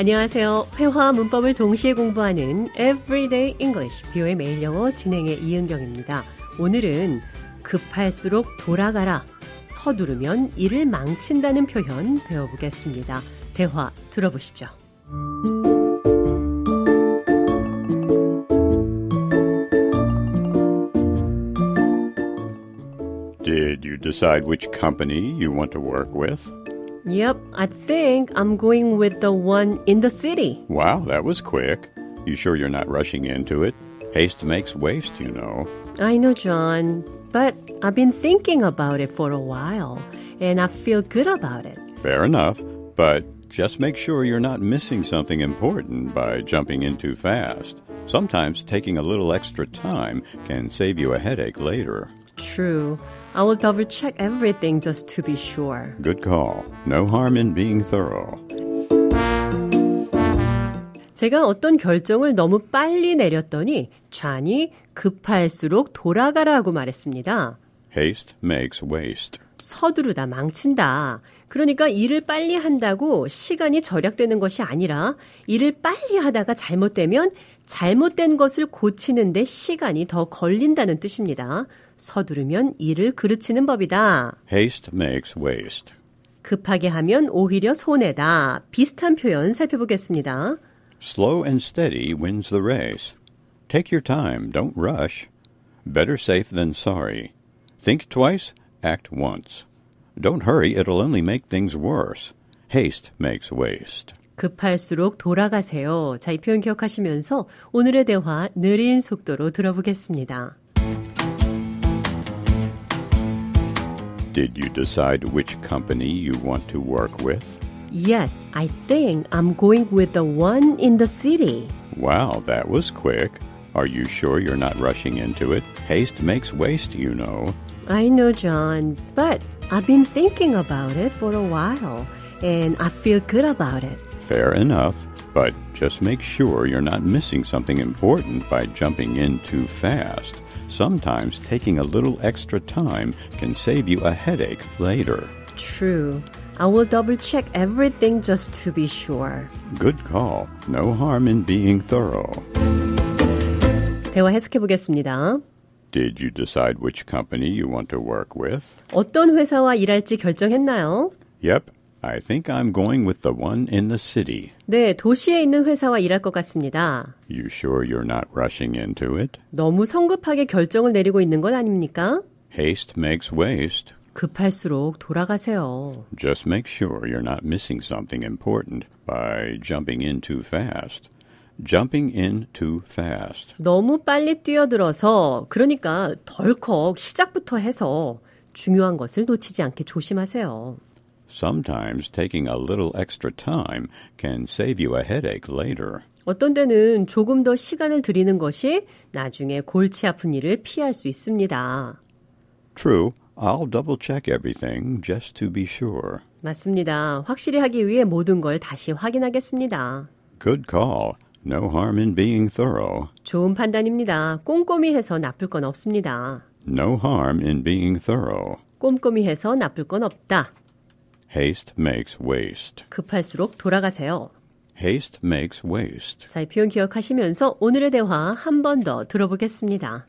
안녕하세요. 회화와 문법을 동시에 공부하는 Everyday English, 뷰의 매일 영어 진행의 이은경입니다. 오늘은 급할수록 돌아가라, 서두르면 일을 망친다는 표현 배워보겠습니다. 대화 들어보시죠. Did you decide which company you want to work with? Yep, I think I'm going with the one in the city. Wow, that was quick. You sure you're not rushing into it? Haste makes waste, you know. I know, John, but I've been thinking about it for a while, and I feel good about it. Fair enough, but just make sure you're not missing something important by jumping in too fast. Sometimes taking a little extra time can save you a headache later. True. I will double check everything just to be sure. Good call. No harm in being thorough. 제가 어떤 결정을 너무 빨리 내렸더니 좌니 급할수록 돌아가라고 말했습니다. Haste makes waste. 서두르다 망친다. 그러니까 일을 빨리 한다고 시간이 절약되는 것이 아니라 일을 빨리 하다가 잘못되면 잘못된 것을 고치는데 시간이 더 걸린다는 뜻입니다. 서두르면 일을 그르치는 법이다. Haste makes waste. 급하게 하면 오히려 손해다. 비슷한 표현 살펴보겠습니다. Slow and steady wins the race. Take your time, don't rush. Better safe than sorry. Think twice, act once. Don't hurry, it'll only make things worse. Haste makes waste. 급할수록 돌아가세요. 자, 이 표현 기억하시면서 오늘의 대화 느린 속도로 들어보겠습니다. Did you decide which company you want to work with? Yes, I think I'm going with the one in the city. Wow, that was quick. Are you sure you're not rushing into it? Haste makes waste, you know. I know, John, but I've been thinking about it for a while, and I feel good about it. Fair enough, but just make sure you're not missing something important by jumping in too fast. Sometimes taking a little extra time can save you a headache later. True. I will double check everything just to be sure. Good call. No harm in being thorough. 대화 해석해 보겠습니다. Did you decide which company you want to work with? 어떤 회사와 일할지 결정했나요? Yep, I think I'm going with the one in the city. 네, 도시에 있는 회사와 일할 것 같습니다. You sure you're not rushing into it? 너무 성급하게 결정을 내리고 있는 건 아닙니까? Haste makes waste. 급할수록 돌아가세요. Just make sure you're not missing something important by jumping in too fast. Jumping in too fast. 너무 빨리 뛰어들어서 그러니까 덜컥 시작부터 해서 중요한 것을 놓치지 않게 조심하세요. Sometimes taking a little extra time can save you a headache later. 어떤 때는 조금 더 시간을 들이는 것이 나중에 골치 아픈 일을 피할 수 있습니다. True, I'll double check everything just to be sure. 맞습니다. 확실히 하기 위해 모든 걸 다시 확인하겠습니다. Good call. No harm in being thorough. 좋은 판단입니다. 꼼꼼히 해서 나쁠 건 없습니다. No harm in being thorough. 꼼꼼히 해서 나쁠 건 없다. Haste makes waste. 급할수록 돌아가세요. Haste makes waste. 자, 이 표현 기억하시면서 오늘의 대화 한 번 더 들어보겠습니다.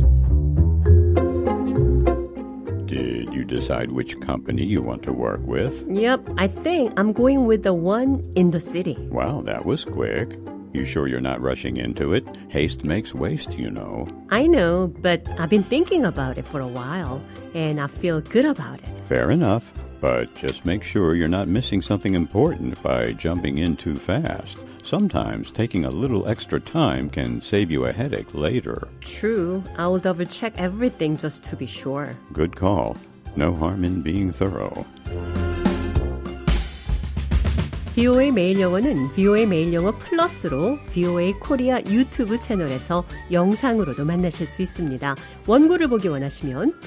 Did you decide which company you want to work with? Yep, I think I'm going with the one in the city. Wow, that was quick. You sure you're not rushing into it? Haste makes waste, you know. I know, but I've been thinking about it for a while, and I feel good about it. Fair enough, but just make sure you're not missing something important by jumping in too fast. Sometimes taking a little extra time can save you a headache later. True, I will double check everything just to be sure. Good call. No harm in being thorough. VOA 매일 영어는 VOA 매일 영어 플러스로 VOA 코리아 유튜브 채널에서 영상으로도 만나실 수 있습니다. 원고를 보기 원하시면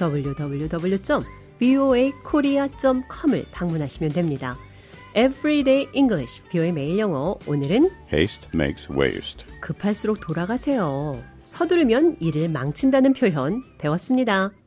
www.voakorea.com을 방문하시면 됩니다. Everyday English, VOA 매일 영어. 오늘은 Haste makes waste. 급할수록 돌아가세요. 서두르면 일을 망친다는 표현 배웠습니다.